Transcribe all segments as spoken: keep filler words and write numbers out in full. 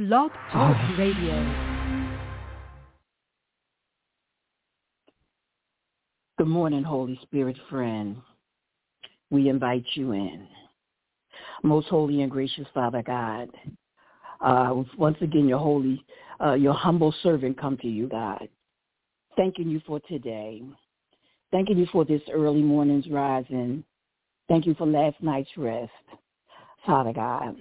Blog Talk Radio. Good morning, Holy Spirit friend. We invite you in. Most holy and gracious Father God, uh, once again, your holy, uh, your humble servant come to you, God, thanking you for today. Thanking you for this early morning's rising. Thank you for last night's rest, Father God.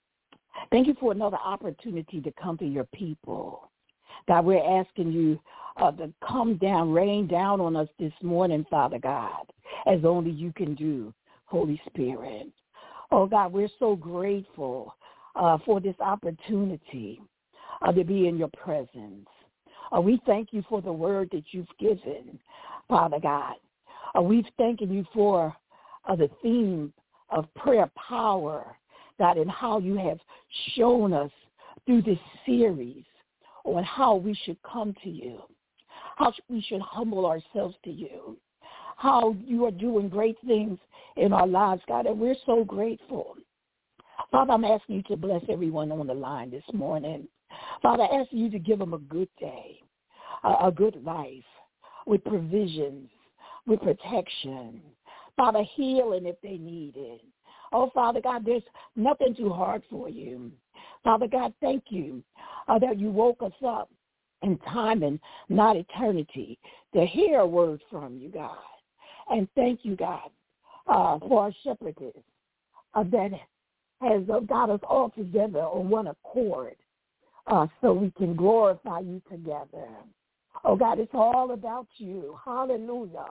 Thank you for another opportunity to come to your people. God, we're asking you uh, to come down, rain down on us this morning, Father God, as only you can do, Holy Spirit. Oh, God, we're so grateful uh, for this opportunity uh, to be in your presence. Uh, we thank you for the word that you've given, Father God. Uh, we're thanking you for uh, the theme of prayer power, God, and how you have shown us through this series on how we should come to you, how we should humble ourselves to you, how you are doing great things in our lives, God, and we're so grateful. Father, I'm asking you to bless everyone on the line this morning. Father, I ask you to give them a good day, a, a good life, with provisions, with protection. Father, healing if they need it. Oh, Father God, there's nothing too hard for you. Father God, thank you uh, that you woke us up in time and not eternity to hear a word from you, God. And thank you, God, uh, for our shepherdess uh, that has uh, got us all together on one accord uh, so we can glorify you together. Oh, God, it's all about you. Hallelujah.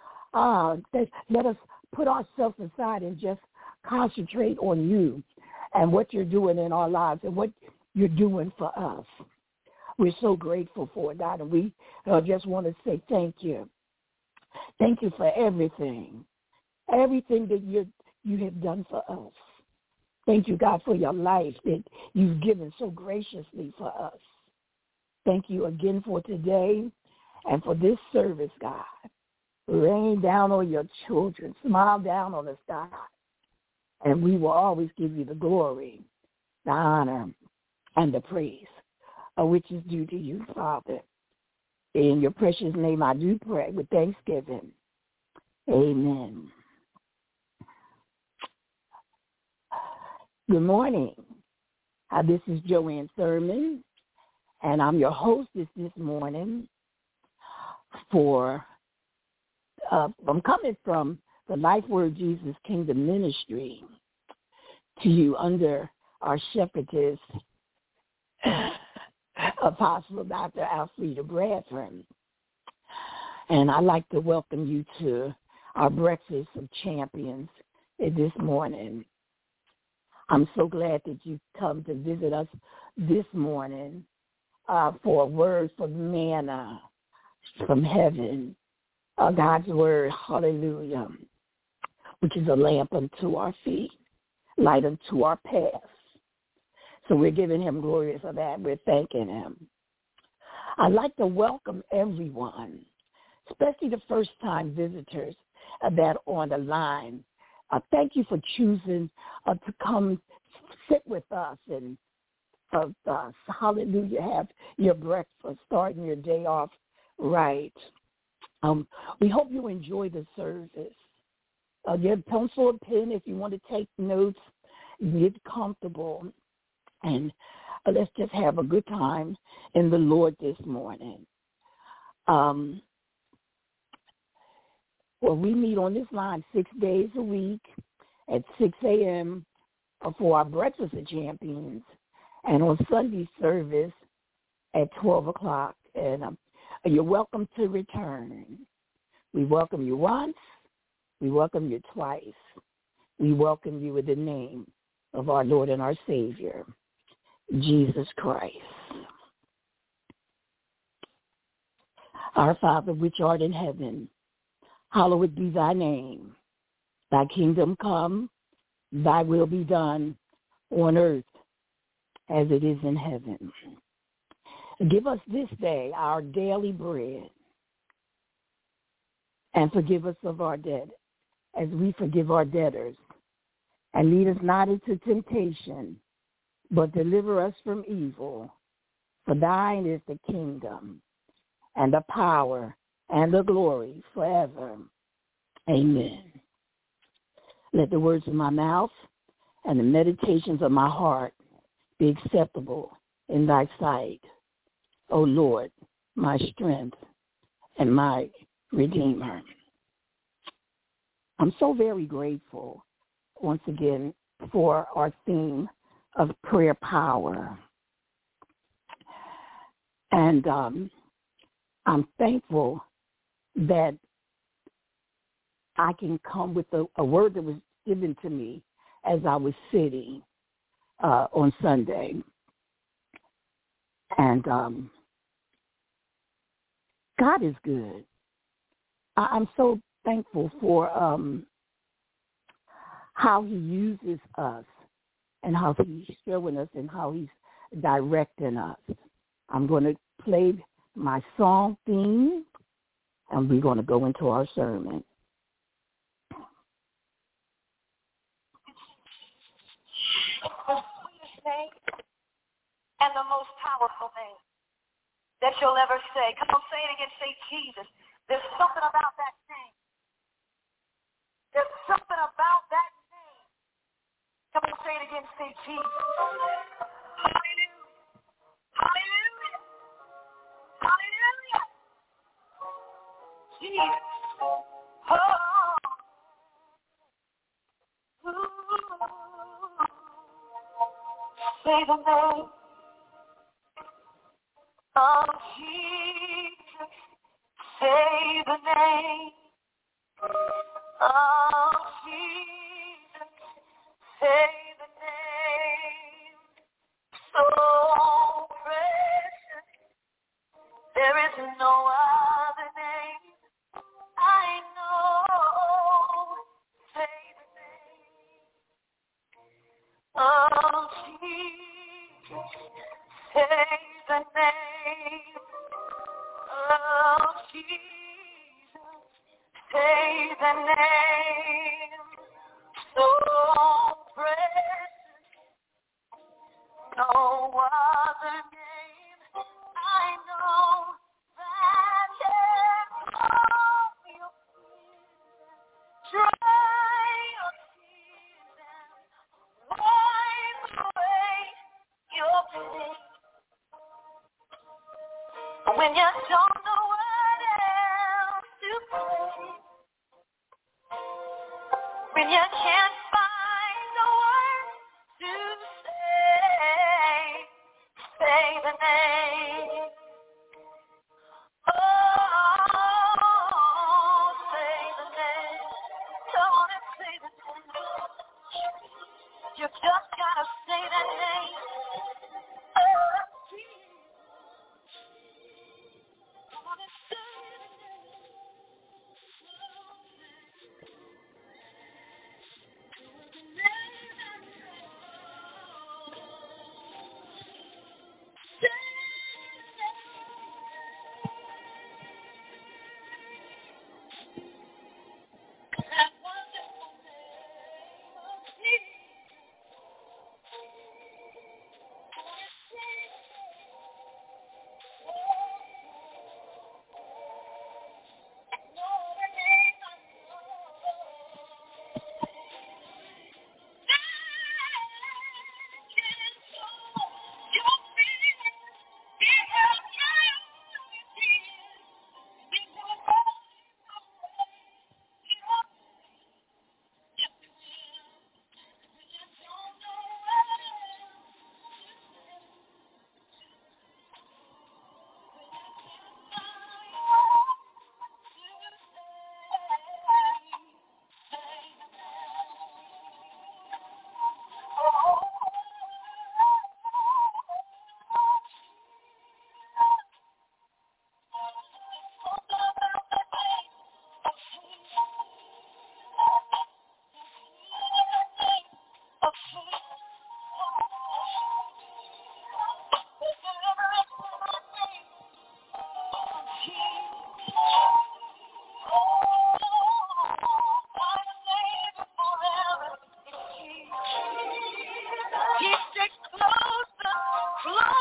Uh, let us put ourselves aside and just concentrate on you and what you're doing in our lives and what you're doing for us. We're so grateful for it, God, and we uh, just want to say thank you. Thank you for everything, everything that you you have done for us. Thank you, God, for your life that you've given so graciously for us. Thank you again for today and for this service, God. Rain down on your children. Smile down on us, God. And we will always give you the glory, the honor, and the praise, uh, which is due to you, Father. In your precious name I do pray with thanksgiving. Amen. Good morning. Uh, this is Joanne Thurman, and I'm your hostess this morning for, uh, I'm coming from the Life Word Jesus Kingdom Ministry to you under our shepherdess, Apostle Doctor Alfreda Bradford. And I'd like to welcome you to our Breakfast of Champions this morning. I'm so glad that you come to visit us this morning uh, for a word from manna from heaven, uh, God's word, hallelujah, which is a lamp unto our feet, light unto our path. So we're giving him glory for that. We're thanking him. I'd like to welcome everyone, especially the first-time visitors that are on the line. Uh, thank you for choosing uh, to come sit with us and, uh, uh, hallelujah, have your breakfast, starting your day off right. Um, we hope you enjoy the service. Uh, get a pencil and pen if you want to take notes. Get comfortable. And uh, let's just have a good time in the Lord this morning. Um, well, we meet on this line six days a week at six a.m. for our Breakfast of Champions, and on Sunday service at twelve o'clock. And um, you're welcome to return. We welcome you once. We welcome you twice. We welcome you in the name of our Lord and our Savior, Jesus Christ. Our Father, which art in heaven, hallowed be thy name. Thy kingdom come, thy will be done on earth as it is in heaven. Give us this day our daily bread, and forgive us of our debt as we forgive our debtors. And lead us not into temptation, but deliver us from evil. For thine is the kingdom and the power and the glory forever. Amen. Let the words of my mouth and the meditations of my heart be acceptable in thy sight, O Lord, my strength and my Redeemer. I'm so very grateful once again for our theme of prayer power. And um, I'm thankful that I can come with a, a word that was given to me as I was sitting uh, on Sunday. And um, God is good. I, I'm so thankful for um, how he uses us and how he's showing us and how he's directing us. I'm going to play my song theme, and we're going to go into our sermon. The sweetest name and the most powerful name that you'll ever say. Come on, say it again. Say Jesus. There's something about that name. There's something about that name. Come on, say it again. Say Jesus. Hallelujah. Hallelujah. Hallelujah. Jesus. Oh. Ooh. Say the name of Jesus. Say the name of Jesus. Say the name. So precious. There is no other name I know. Say the name of Jesus. Say the name of Jesus. Say the name. So precious. No other name I know that can calm your fears, dry your tears, and wipe away your pain. When you don't know what else to say, when you can't find the words to say, say the name. Oh, say the name. Come on and say the name. You just gotta say that name. Oh, Jesus. Come on and say the name.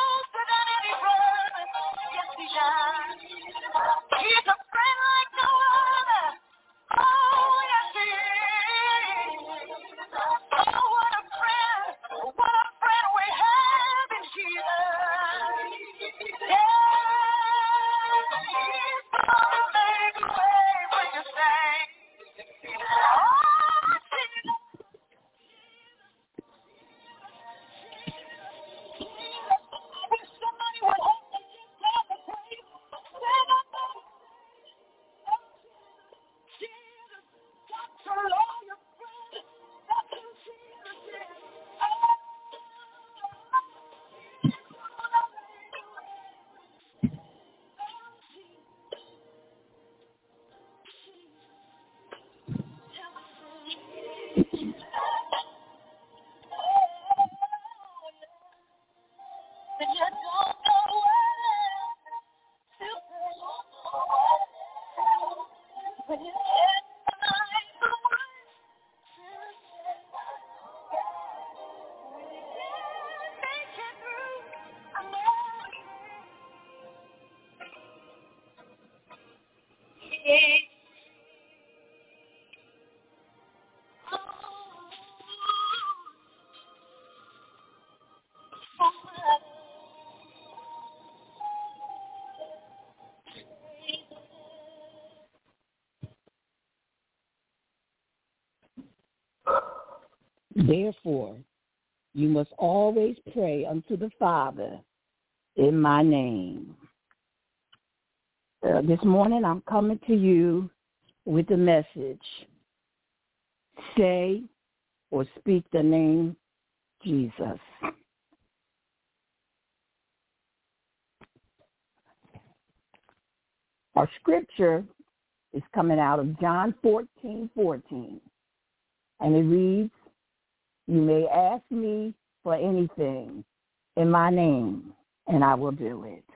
closer than any brother. Yes, he does. He's a friend like no other. Oh, yes, he is. Oh, what a friend. What a friend we have in Jesus. Yeah. He's gonna make a way when you say, oh, Jesus. If somebody would help me just have the praise, say that name. Jesus, that's all your friends. That's who Jesus is. Therefore, you must always pray unto the Father in my name. Uh, this morning I'm coming to you with a message. Say or speak the name Jesus. Our scripture is coming out of John fourteen fourteen, and it reads, you may ask me for anything in my name, and I will do it.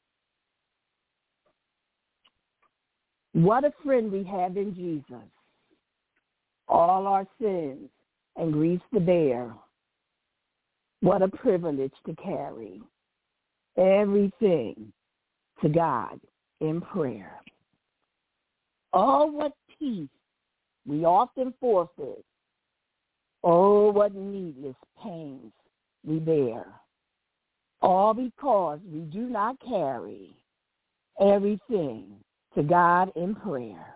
What a friend we have in Jesus. All our sins and griefs to bear. What a privilege to carry everything to God in prayer. Oh, what peace we often forfeit. Oh, what needless pains we bear. All because we do not carry everything to God in prayer.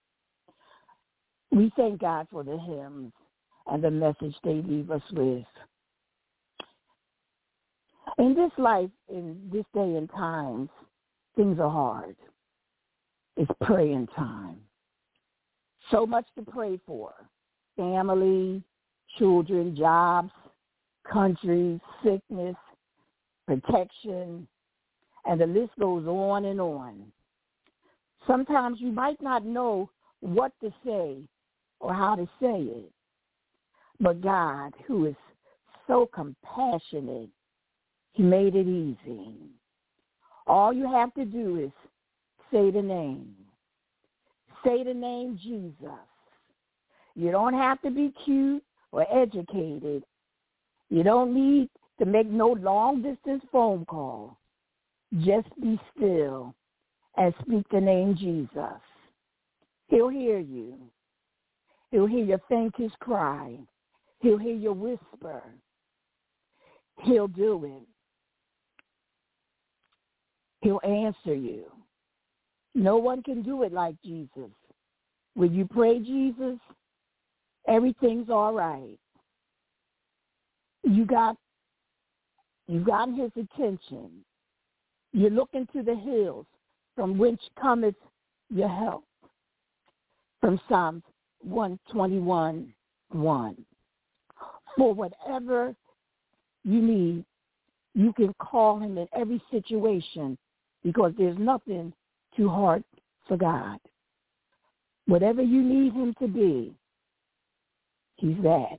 We thank God for the hymns and the message they leave us with. In this life, in this day and times, things are hard. It's praying time. So much to pray for. Family, children, jobs, countries, sickness, protection, and the list goes on and on. Sometimes you might not know what to say or how to say it, but God, who is so compassionate, he made it easy. All you have to do is say the name. Say the name Jesus. You don't have to be cute or educated. You don't need to make no long-distance phone call. Just be still and speak the name Jesus. He'll hear you. He'll hear your faintest cry. He'll hear your whisper. He'll do it. He'll answer you. No one can do it like Jesus. When you pray Jesus, everything's all right. You got, you've gotten his attention. You're looking to the hills from which cometh your help. From Psalms one twenty-one, one. For whatever you need, you can call him in every situation because there's nothing too hard for God. Whatever you need him to be, he's that.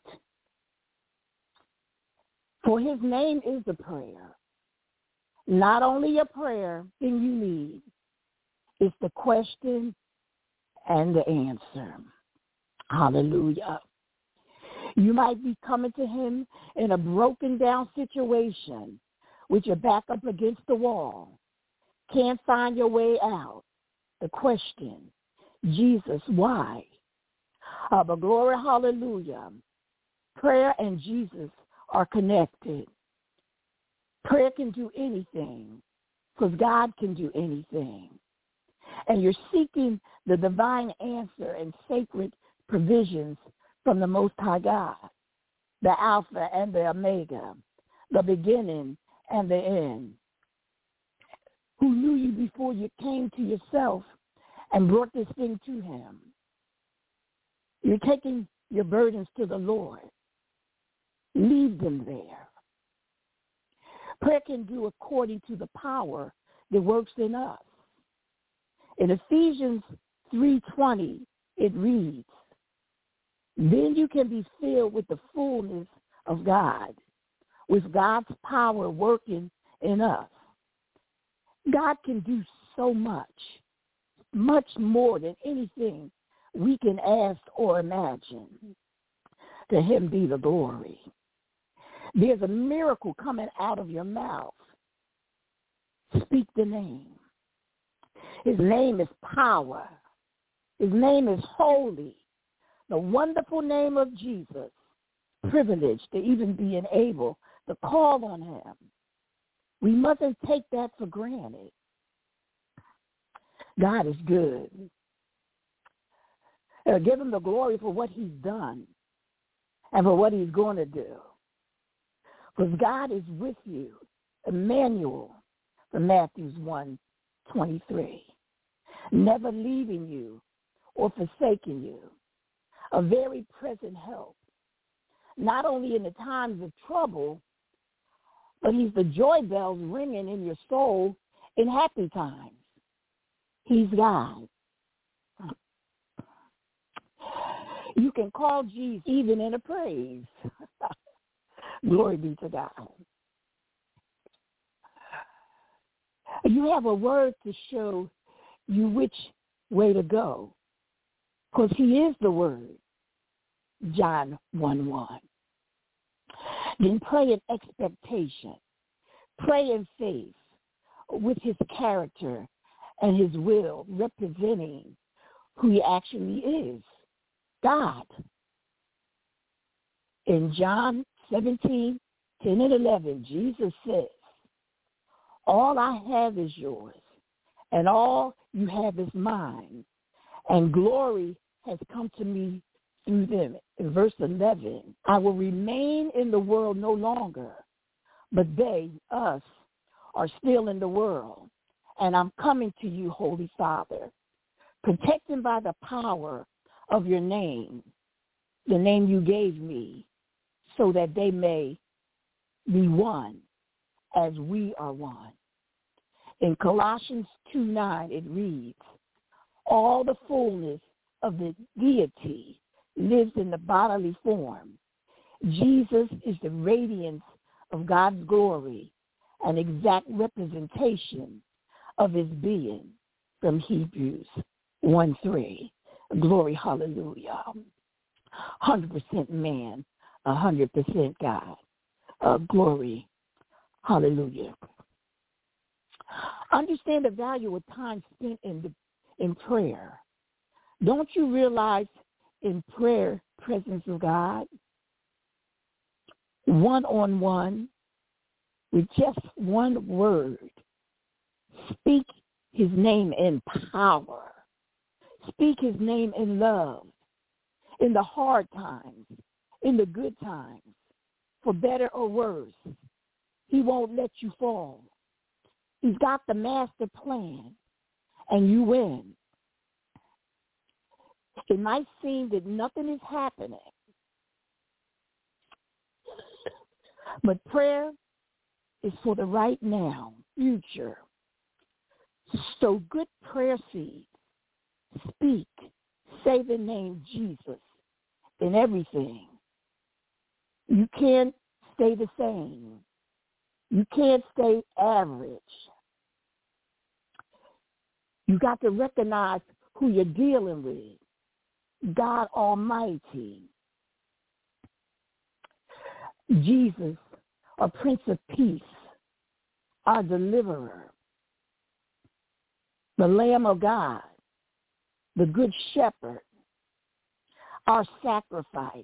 For his name is a prayer. Not only a prayer, thing you need. It's the question and the answer. Hallelujah. You might be coming to him in a broken down situation with your back up against the wall, can't find your way out, the question, Jesus, why? Uh, but glory, hallelujah. Prayer and Jesus are connected. Prayer can do anything because God can do anything. And you're seeking the divine answer and sacred provisions from the Most High God, the Alpha and the Omega, the beginning and the end, who knew you before you came to yourself and brought this thing to him. You're taking your burdens to the Lord. Leave them there. Prayer can do according to the power that works in us. In Ephesians three twenty, it reads, then you can be filled with the fullness of God, with God's power working in us. God can do so much, much more than anything we can ask or imagine. To him be the glory. There's a miracle coming out of your mouth. Speak the name. His name is power. His name is holy. The wonderful name of Jesus. Privileged to even be able to call on him. We mustn't take that for granted. God is good. Uh, give him the glory for what he's done and for what he's going to do. Because God is with you. Emmanuel, from Matthew one twenty-three. Never leaving you or forsaking you. A very present help. Not only in the times of trouble, but he's the joy bells ringing in your soul in happy times. He's God. You can call Jesus even in a praise. Glory be to God. You have a word to show you which way to go, because he is the word. John one one. Then pray in expectation. Pray in faith with his character and his will, representing who he actually is, God. In John seventeen, ten and eleven, Jesus says, all I have is yours, and all you have is mine, and glory has come to me through them. In verse eleven, I will remain in the world no longer, but they, us, are still in the world, and I'm coming to you, Holy Father, protected by the power of your name, the name you gave me, so that they may be one as we are one. In Colossians two nine, it reads, all the fullness of the deity lives in the bodily form. Jesus is the radiance of God's glory, an exact representation of his being, from Hebrews one three. Glory, hallelujah. one hundred percent man, one hundred percent God. Uh, glory, hallelujah. Understand the value of time spent in the, in prayer. Don't you realize in prayer, presence of God, one-on-one, with just one word, speak his name in power. Speak his name in love, in the hard times, in the good times, for better or worse. He won't let you fall. He's got the master plan, and you win. It might seem that nothing is happening, but prayer is for the right now, future. So good prayer seeds. Speak, say the name Jesus in everything. You can't stay the same. You can't stay average. You got to recognize who you're dealing with. God Almighty. Jesus, a Prince of Peace. our deliverer, the Lamb of God, the Good Shepherd, our sacrifice,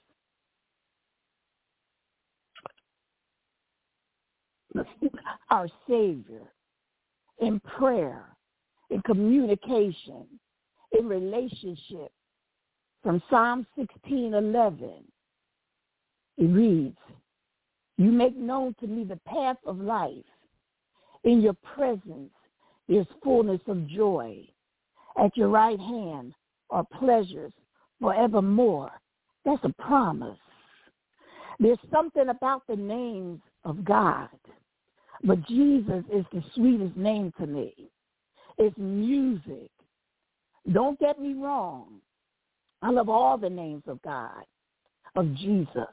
our Savior, in prayer, in communication, in relationship. From Psalm sixteen eleven, it reads, you make known to me the path of life. In your presence there's fullness of joy. At your right hand are pleasures forevermore. That's a promise. There's something about the names of God, but Jesus is the sweetest name to me. It's music. Don't get me wrong. I love all the names of God, of Jesus.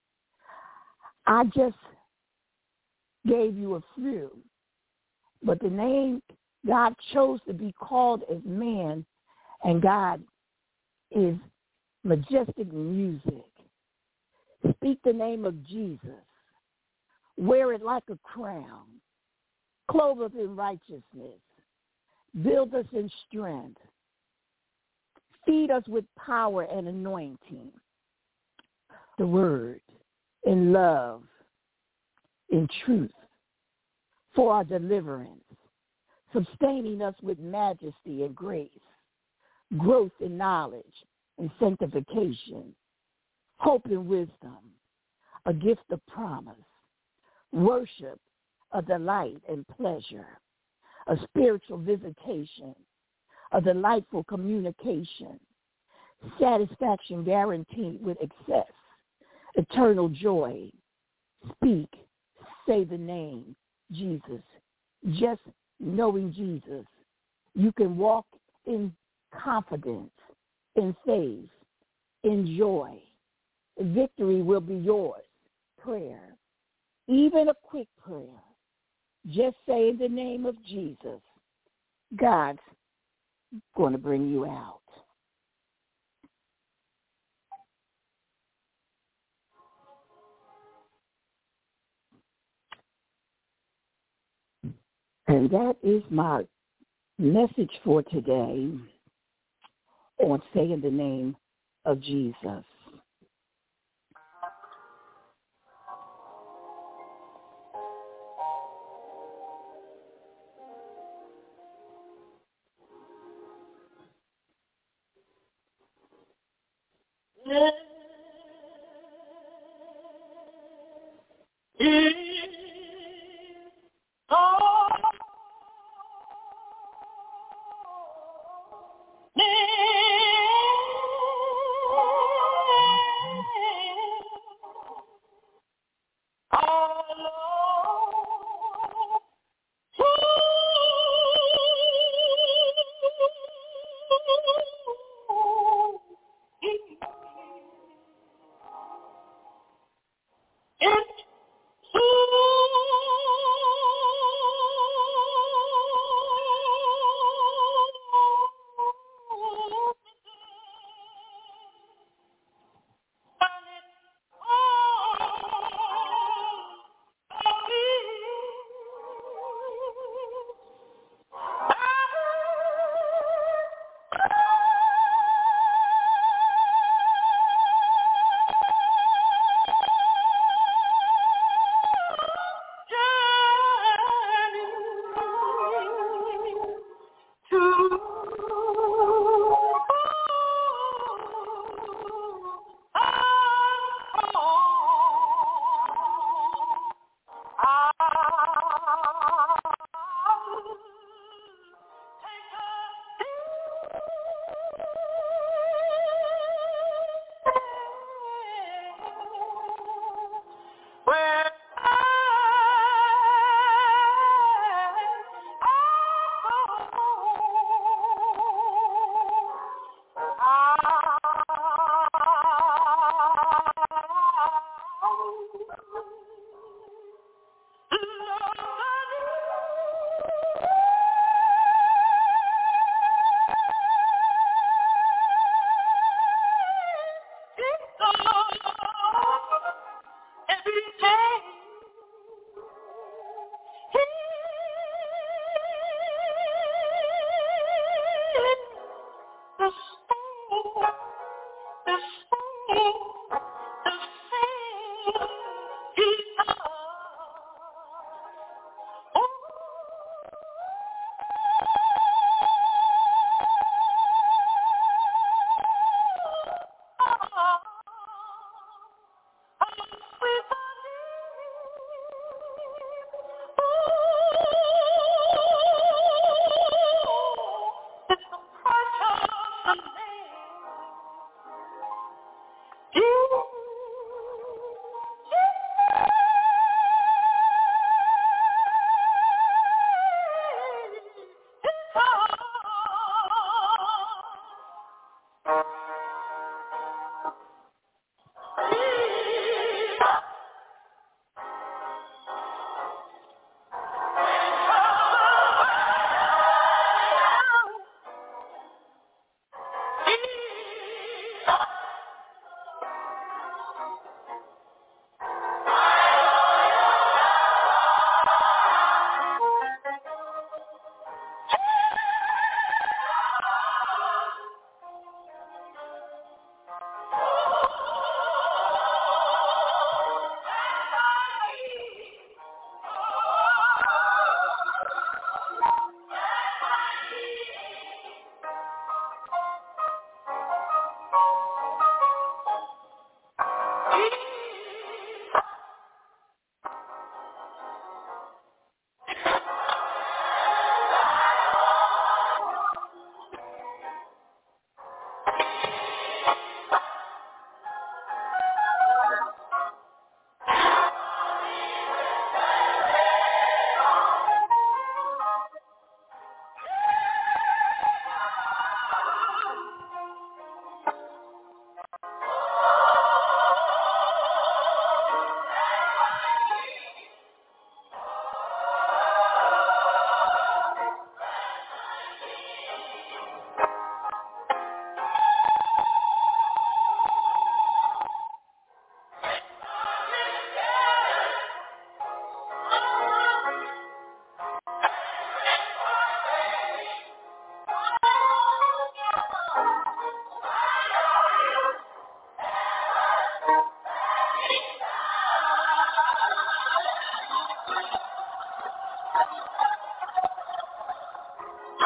I just gave you a few, but the name God chose to be called as man, and God is majestic music. Speak the name of Jesus. Wear it like a crown. Clothe us in righteousness. Build us in strength. Feed us with power and anointing. The word in love, in truth, for our deliverance, sustaining us with majesty and grace, growth in knowledge and sanctification, hope and wisdom, a gift of promise, worship, a delight and pleasure, a spiritual visitation, a delightful communication, satisfaction guaranteed with excess, eternal joy. Speak, say the name, Jesus. Just knowing Jesus, you can walk in confidence, in faith, in joy. Victory will be yours. Prayer, even a quick prayer, just say in the name of Jesus, God's going to bring you out. And that is my message for today on saying the name of Jesus.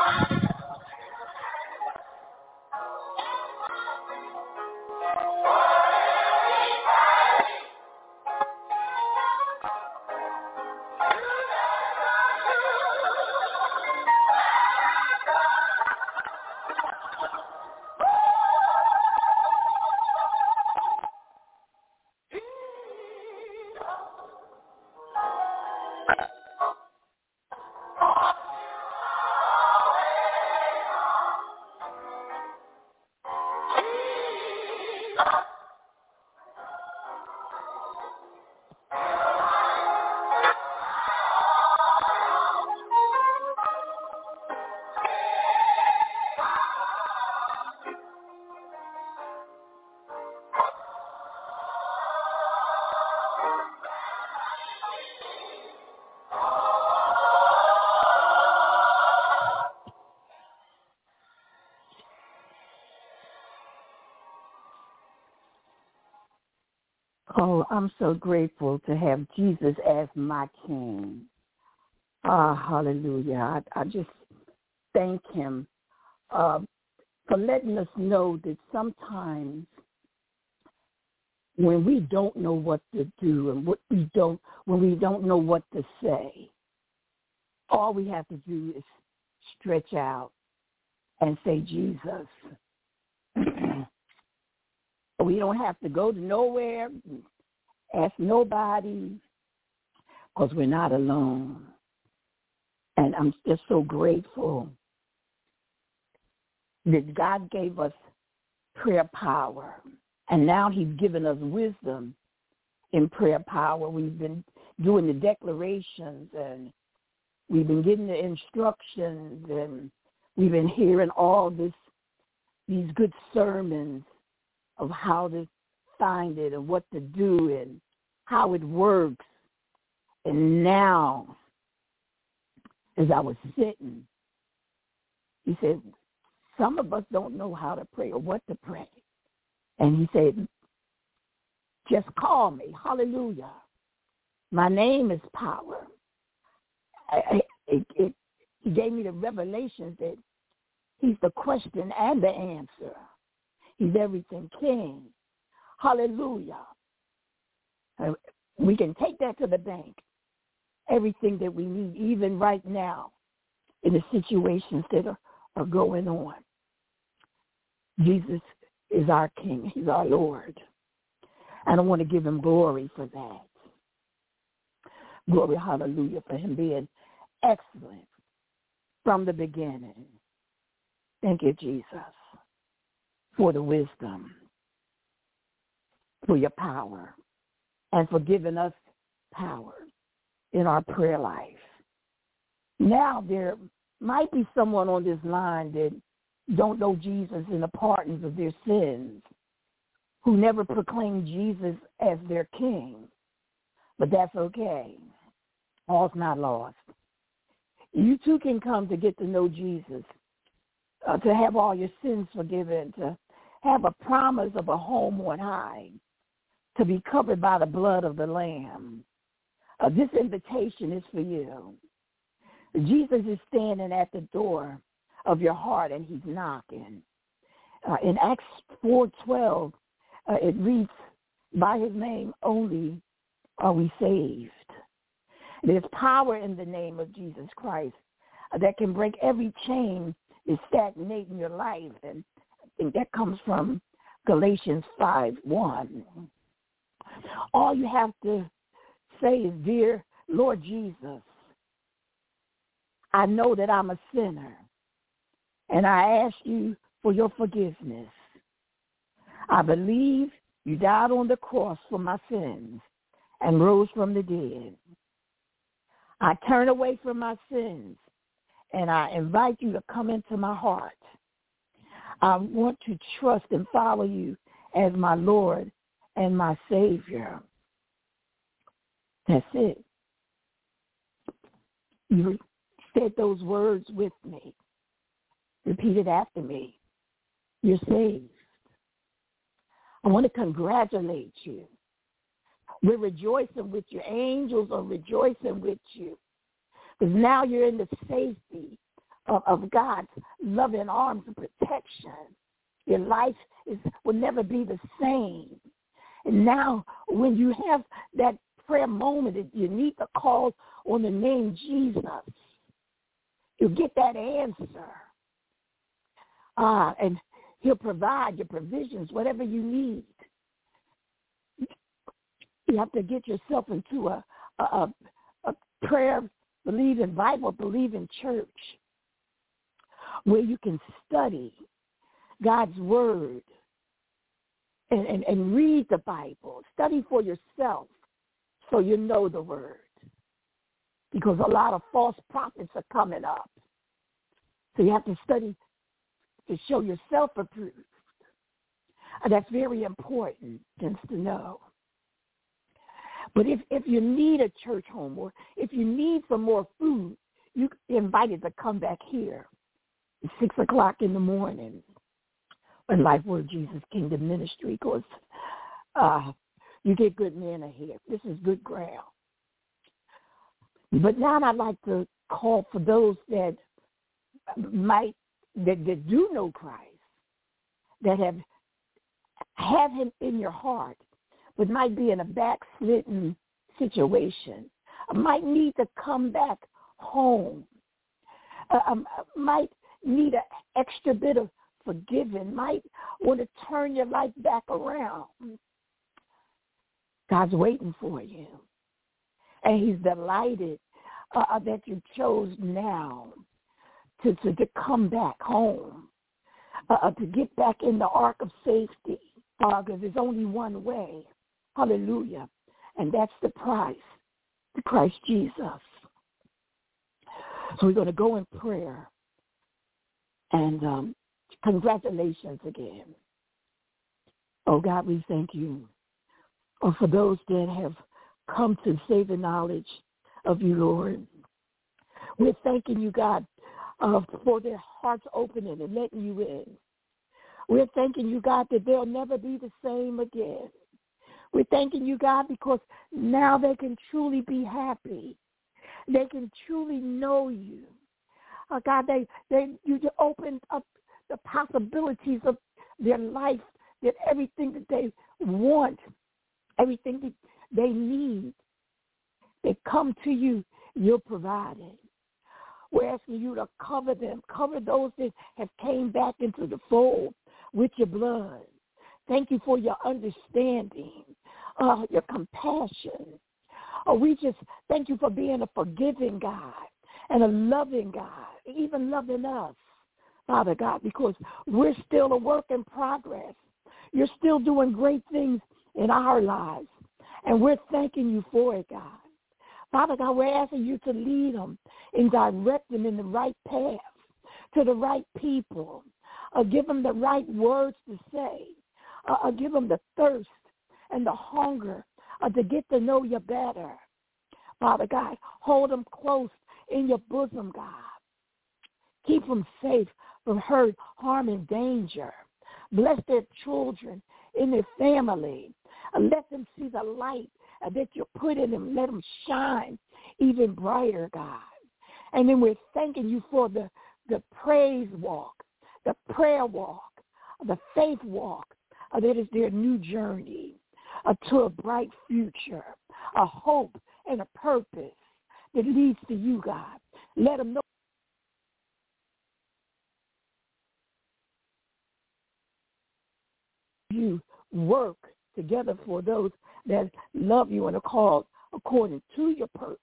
Oh, I'm so grateful to have Jesus as my King. Ah, hallelujah. I, I just thank him uh, for letting us know that sometimes when we don't know what to do and what we don't, when we don't know what to say, all we have to do is stretch out and say, Jesus. We don't have to go to nowhere, ask nobody, because we're not alone. And I'm just so grateful that God gave us prayer power. And now he's given us wisdom in prayer power. We've been doing the declarations, and we've been getting the instructions, and we've been hearing all this, these good sermons of how to find it and what to do and how it works. And now, as I was sitting, he said, some of us don't know how to pray or what to pray. And he said, just call me. Hallelujah. My name is power. I, I, it, it, he gave me the revelation that he's the question and the answer. He's everything King. Hallelujah. Uh, we can take that to the bank. Everything that we need, even right now, in the situations that are, are going on. Jesus is our King. He's our Lord. And I want to give him glory for that. Glory, hallelujah, for him being excellent from the beginning. Thank you, Jesus, for the wisdom, for your power, and for giving us power in our prayer life. Now there might be someone on this line that don't know Jesus and the pardons of their sins, who never proclaimed Jesus as their King. But that's okay. All's not lost. You too can come to get to know Jesus, uh, to have all your sins forgiven, to have a promise of a home on high, to be covered by the blood of the Lamb. Uh, this invitation is for you. Jesus is standing at the door of your heart, and he's knocking. Uh, in Acts four twelve, uh, it reads, by his name only are we saved. There's power in the name of Jesus Christ uh, that can break every chain that's stagnating your life, and I think that comes from Galatians five one. All you have to say is, dear Lord Jesus, I know that I'm a sinner, and I ask you for your forgiveness. I believe you died on the cross for my sins and rose from the dead. I turn away from my sins, and I invite you to come into my heart. I want to trust and follow you as my Lord and my Savior. That's it. You said those words with me. Repeat it after me. You're saved. I want to congratulate you. We're rejoicing with you. Angels are rejoicing with you. Because now you're in the safety of, of God's loving arms and protection. Your life is will never be the same. And now when you have that prayer moment that you need to call on the name Jesus, you'll get that answer. Uh, and he'll provide your provisions, whatever you need. You have to get yourself into a, a, a prayer-believing, Bible-believing church where you can study God's word and, and, and read the Bible. Study for yourself so you know the word. Because a lot of false prophets are coming up. So you have to study to show yourself approved. And that's very important just to know. But if, if you need a church home or if you need some more food, you're invited to come back here at six o'clock in the morning when Life Word Jesus Kingdom Ministry, because uh, you get good manna here. This is good ground. But now I'd like to call for those that might, that, that do know Christ, that have have him in your heart, but might be in a backslidden situation, might need to come back home, uh, um, might need an extra bit of forgiving, might want to turn your life back around. God's waiting for you. And he's delighted uh, that you chose now to, to, to come back home, uh, to get back in the ark of safety, because uh, there's only one way. Hallelujah. And that's the price, the Christ Jesus. So we're going to go in prayer. And um, congratulations again. Oh, God, we thank you. Oh, for those that have come to saving knowledge of you, Lord. We're thanking you, God, uh, for their hearts opening and letting you in. We're thanking you, God, that they'll never be the same again. We're thanking you, God, because now they can truly be happy. They can truly know you. Uh, God, they, they you opened up the possibilities of their life, that everything that they want, everything that they need, they come to you, you're providing. We're asking you to cover them, cover those that have came back into the fold with your blood. Thank you for your understanding, uh, your compassion. Oh, we just thank you for being a forgiving God and a loving God, even loving us, Father God, because we're still a work in progress. You're still doing great things in our lives, and we're thanking you for it, God. Father God, we're asking you to lead them and direct them in the right path, to the right people. Uh, give them the right words to say. Uh, uh, give them the thirst and the hunger uh, to get to know you better. Father God, hold them close in your bosom, God. Keep them safe from hurt, harm, and danger. Bless their children in their family. Uh, let them see the light uh, that you put in them. Let them shine even brighter, God. And then we're thanking you for the, the praise walk, the prayer walk, the faith walk. Uh, that is their new journey uh, to a bright future, a hope and a purpose that leads to you, God. Let them know you work together for those that love you and are called according to your purpose.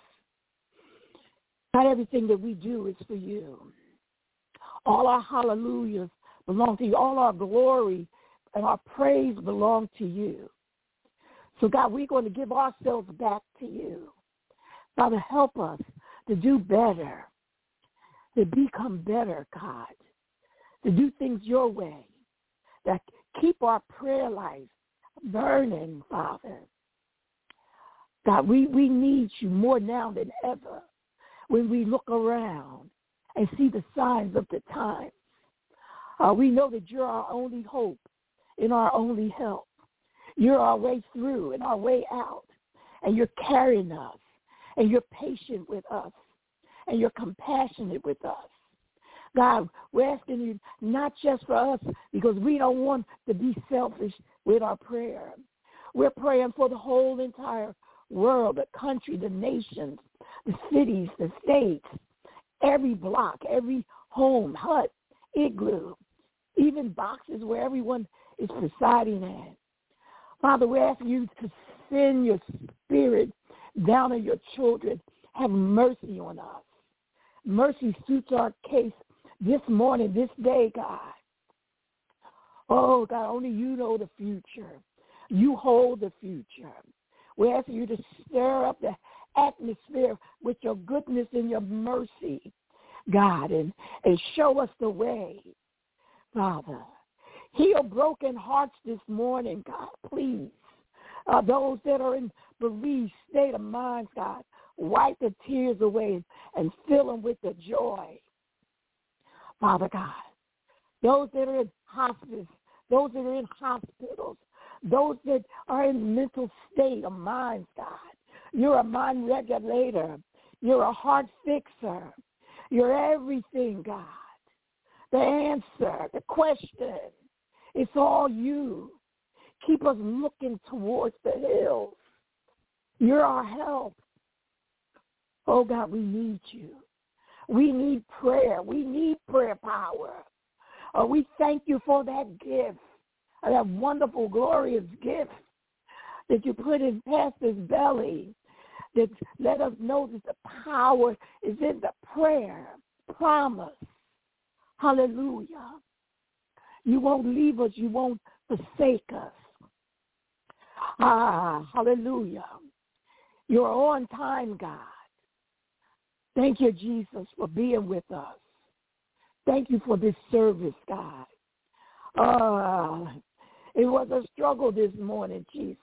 Not everything that we do is for you. All our hallelujahs belong to you. All our glory and our praise belong to you. So, God, we're going to give ourselves back to you. Father, help us to do better, to become better, God, to do things your way, that keep our prayer life burning, Father. God, we, we need you more now than ever when we look around and see the signs of the times. Uh, we know that you're our only hope and our only help. You're our way through and our way out, and you're carrying us, and you're patient with us, and you're compassionate with us. God, we're asking you not just for us because we don't want to be selfish with our prayer. We're praying for the whole entire world, the country, the nations, the cities, the states, every block, every home, hut, igloo, even boxes where everyone is presiding at. Father, we're asking you to send your spirit down on your children. Have mercy on us. Mercy suits our case this morning, this day, God. Oh, God, only you know the future. You hold the future. We're asking you to stir up the atmosphere with your goodness and your mercy, God, and, and show us the way, Father. Heal broken hearts this morning, God, please. Uh, those that are in bereaved state of minds, God, wipe the tears away and fill them with the joy, Father God. Those that are in hospice, those that are in hospitals, those that are in mental state of minds, God. You're a mind regulator. You're a heart fixer. You're everything, God. The answer, the question, it's all you. Keep us looking towards the hills. You're our help. Oh, God, we need you. We need prayer. We need prayer power. Oh, we thank you for that gift, that wonderful, glorious gift that you put in Pastor's belly, that let us know that the power is in the prayer, promise. Hallelujah. You won't leave us. You won't forsake us. Ah, hallelujah. You're on time, God. Thank you, Jesus, for being with us. Thank you for this service, God. Ah, it was a struggle this morning, Jesus.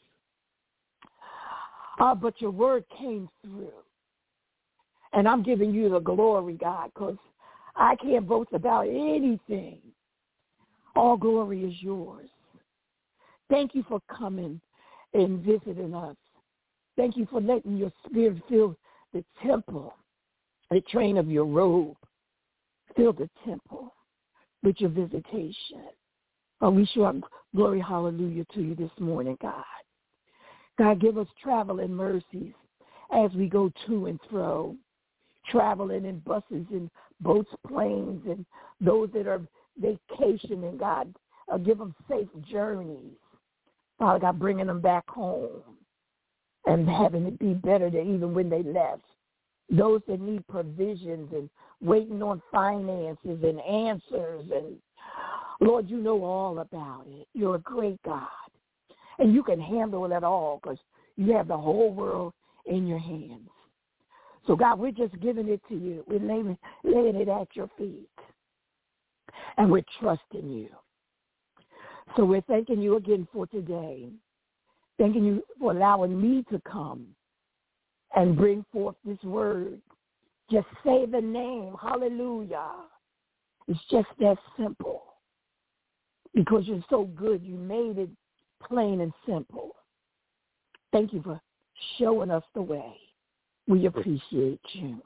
Ah, but your word came through. And I'm giving you the glory, God, because I can't boast about anything. All glory is yours. Thank you for coming and visiting us. Thank you for letting your spirit fill the temple, the train of your robe. Fill the temple with your visitation. Oh, we show glory, hallelujah, to you this morning, God. God, give us traveling mercies as we go to and fro, traveling in buses and boats, planes, and those that are vacationing, God, uh, give them safe journeys. Father God, bringing them back home and having it be better than even when they left. Those that need provisions and waiting on finances and answers. And Lord, you know all about it. You're a great God. And you can handle it all because you have the whole world in your hands. So, God, we're just giving it to you. We're laying, laying it at your feet. And we're trusting you. So we're thanking you again for today. Thanking you for allowing me to come and bring forth this word. Just say the name. Hallelujah. It's just that simple. Because you're so good, you made it plain and simple. Thank you for showing us the way. We appreciate you.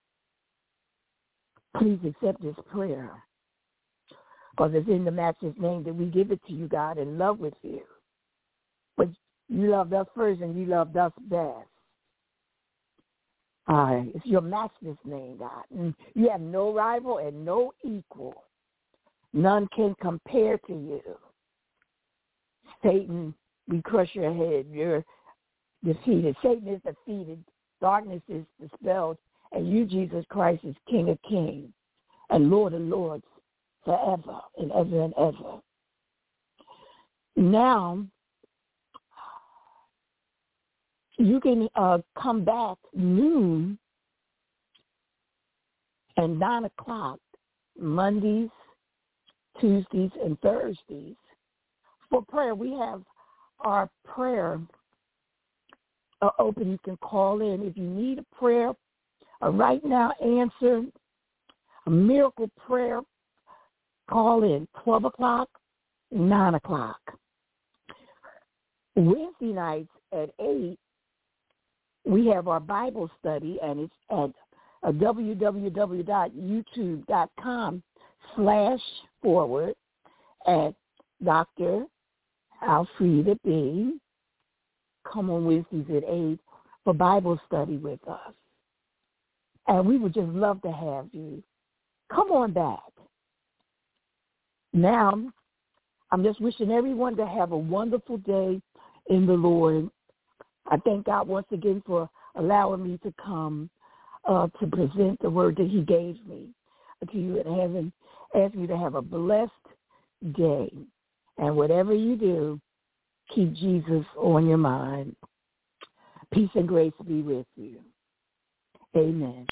Please accept this prayer. Because it's in the Master's name that we give it to you, God, in love with you. But you loved us first and you loved us best. Uh, it's your Master's name, God. And you have no rival and no equal. None can compare to you. Satan, we crush your head. You're defeated. Satan is defeated. Darkness is dispelled. And you, Jesus Christ, is King of kings and Lord of lords forever and ever and ever. Now, you can uh, come back noon and nine o'clock, Mondays, Tuesdays, and Thursdays. For prayer, we have our prayer uh, open. You can call in. If you need a prayer, a right now answer, a miracle prayer, call in twelve o'clock, nine o'clock. Wednesday nights at eight, we have our Bible study, and it's at uh, www.youtube.com slash forward at Doctor Alfreda B. Come on Wednesdays at eight for Bible study with us. And we would just love to have you. Come on back. Now, I'm just wishing everyone to have a wonderful day in the Lord. I thank God once again for allowing me to come uh, to present the word that he gave me to you and having asked me to have a blessed day. And whatever you do, keep Jesus on your mind. Peace and grace be with you. Amen.